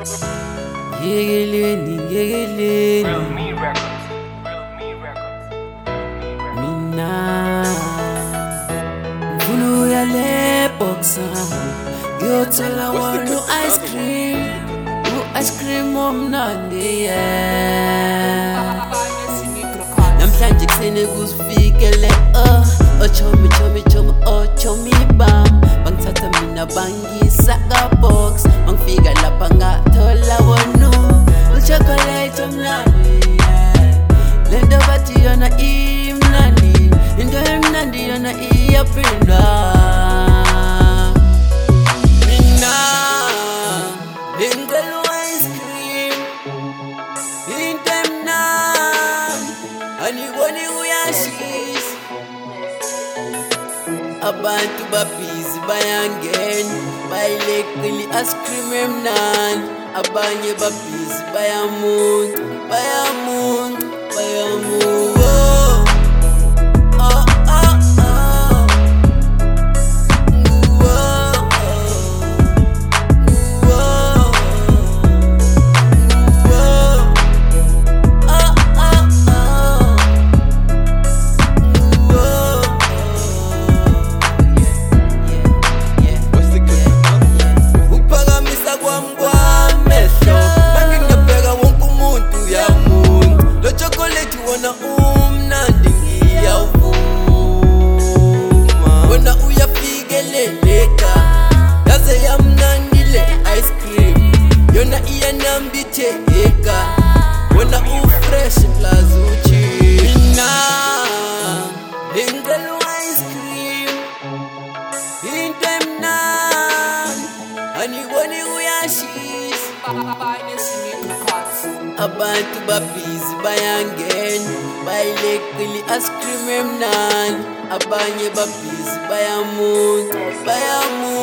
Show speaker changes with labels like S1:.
S1: Yegeleni,
S2: Real Me Records. Real Me Records.
S1: mina ngifuna uya le boxa ngiyothola wona ice cream omnandi yeah. Namhlanje kusene kusifikele ochomi bam bangithatha mina bangisa ka box bangifika lapha ngathola wona chocolate omnandi lento bathi yona imnandi into emnandi yona iyaphinda mina ngicela ice cream into emnandi aniboni uyashisa abantu babhizi bayangena bayileqile ice cream emnandi abanye babhizi bayamunca umnandi ngiyavuma wena uyafikeleleka yaze yamnandile ice cream yona iyanambitheka wena ufresh plus uchina ngicela ice cream into emnandi aniboni uyashisa abantu babhizi bayangena bayileqile ice cream emnandi abanye babhizi bayamunca